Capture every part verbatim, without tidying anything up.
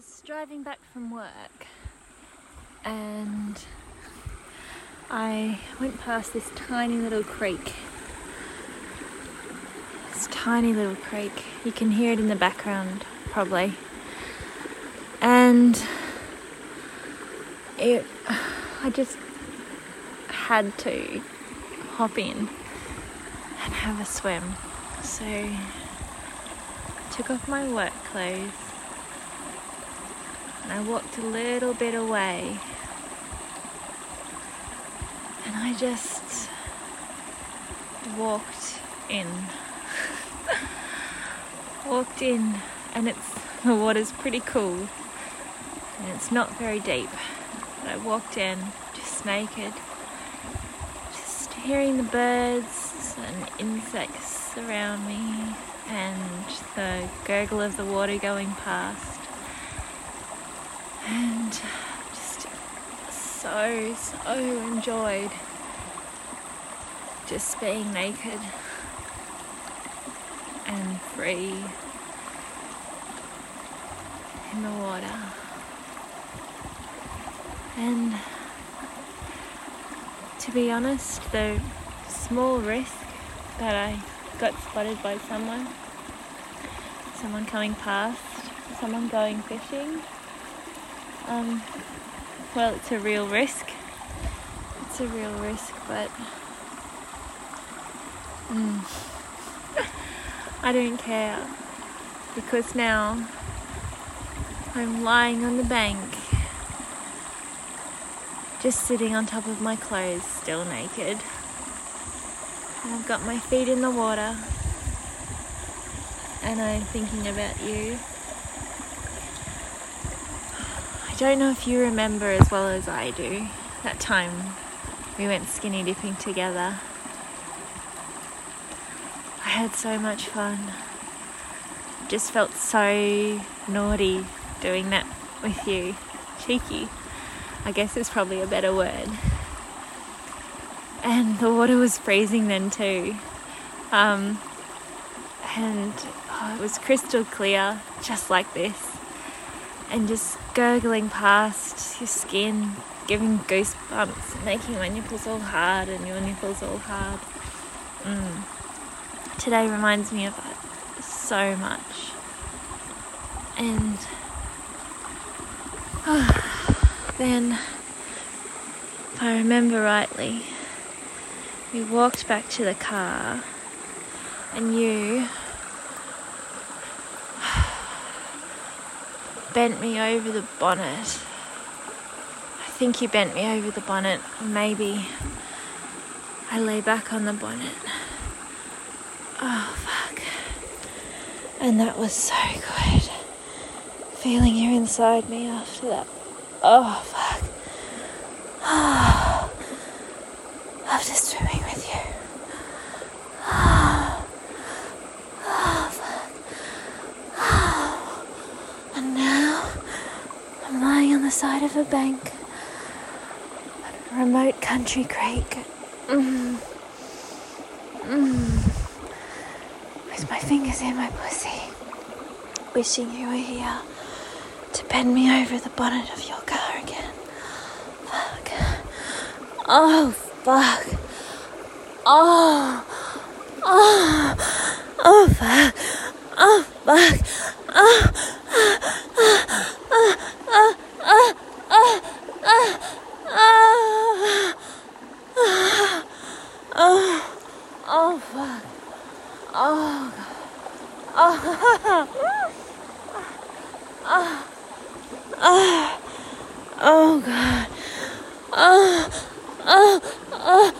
was driving back from work and I went past this tiny little creek. This tiny little creek. You can hear it in the background, probably. And it, I just had to hop in and have a swim. So I took off my work clothes and I walked a little bit away and I just walked in. walked in and it's the water's pretty cool and it's not very deep. But I walked in just naked, just hearing the birds and insects around me and the gurgle of the water going past, and just so, so enjoyed just being naked and free in the water. And to be honest, the small risk that I got spotted by someone, someone coming past, someone going fishing, um, well, it's a real risk. It's a real risk, but mm, I don't care, because now I'm lying on the bank, just sitting on top of my clothes, still naked. And I've got my feet in the water, and I'm thinking about you. I don't know if you remember as well as I do that time we went skinny dipping together. I had so much fun. Just felt so naughty doing that with you. Cheeky, I guess is probably a better word. And the water was freezing then too. Um, and oh, it was crystal clear, just like this. And just gurgling past your skin, giving goosebumps, making my nipples all hard and your nipples all hard. Mm. Today reminds me of that so much. And oh, then, if I remember rightly, we walked back to the car and you bent me over the bonnet. I think you bent me over the bonnet, or maybe I lay back on the bonnet. Oh, fuck. And that was so good. Feeling you inside me after that. Oh, fuck. Oh, after swimming with you. Oh, oh, fuck. Oh. And now I'm lying on the side of a bank at a remote country creek. Mm. Mm. With my fingers in my pussy, wishing you were here to bend me over the bonnet of your car again. Fuck. Oh, fuck. Oh. Oh. Oh, fuck. Oh, fuck. Oh. Oh. Oh. Oh. Oh. Oh. Oh. Oh. Oh, fuck. Oh, God. Oh. Oh. Oh. Oh, God. Oh. Oh. Oh.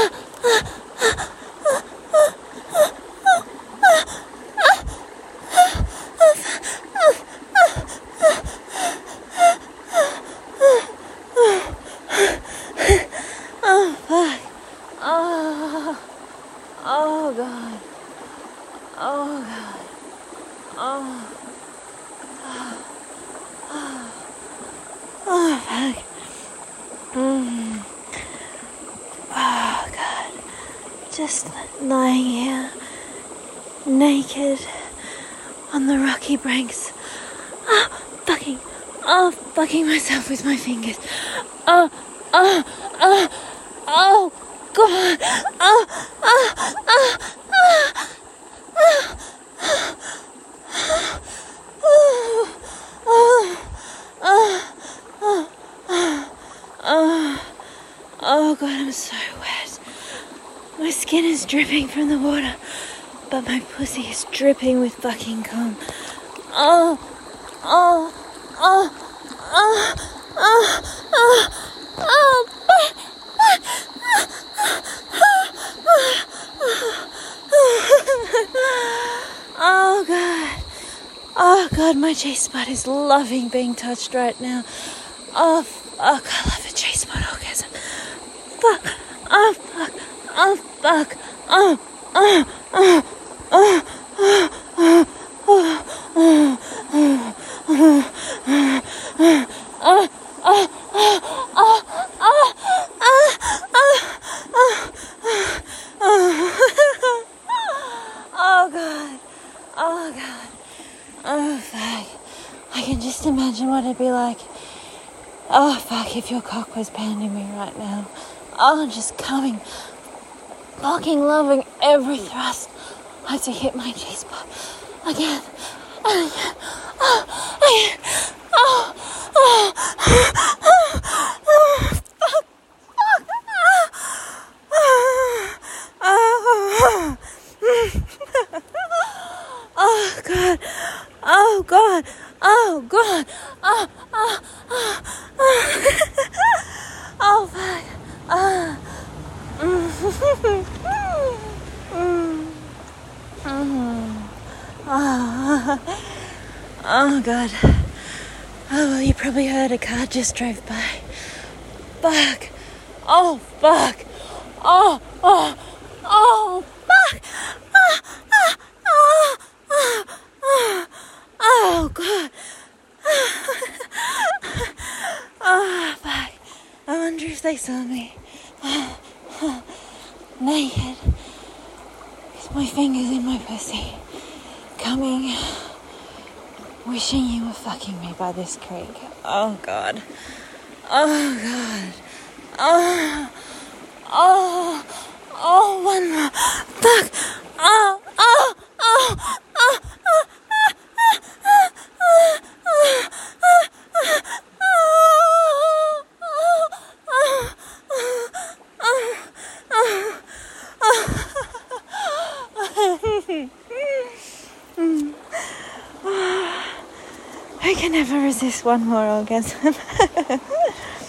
Oh, fuck. Oh. Oh, God. Oh, God. Oh. Oh. Oh. Oh, fuck. Mm. Oh, God. Just lying here, naked, on the rocky banks. Oh, fucking oh, fucking myself with my fingers. Oh, oh, oh, oh, God. Oh, oh, oh, oh, oh, oh, oh, oh, oh, oh, God, I'm so wet. My skin is dripping from the water, but my pussy is dripping with fucking cum. Oh, oh, oh, oh, oh, oh, oh, oh, God. Oh, God, my G-spot is loving being touched right now. Oh, fuck, I love a G-spot orgasm. Fuck, oh, fuck, oh, fuck, oh, oh, oh, oh, oh, oh, oh, oh, oh, oh, oh, oh, oh, God. Oh, God. Oh, fuck. I can just imagine what it'd be like. Oh, fuck, if your cock was pounding me right now. Oh, just coming. Fucking loving every thrust. I have to hit my G-spot. Again. And again. Oh, again. Oh, oh, oh, oh, oh, fuck. Fuck. Oh, oh, oh, God. Oh, God. Oh, God. Oh, oh, oh, oh. Oh, fuck. Oh. Mm. Mm. Oh. Oh, God. Oh, well, you probably heard a car just drove by. Fuck. Oh, fuck. Oh, oh, oh, fuck. Oh, oh, oh, oh, oh, oh, God. Oh, fuck. I wonder if they saw me. Naked. With my fingers in my pussy. Coming. Wishing you were fucking me by this creek. Oh, God. Oh, God. Oh. Oh. Oh, one more. Fuck. Oh. Oh. Oh. Oh. Oh. I can never resist one more orgasm.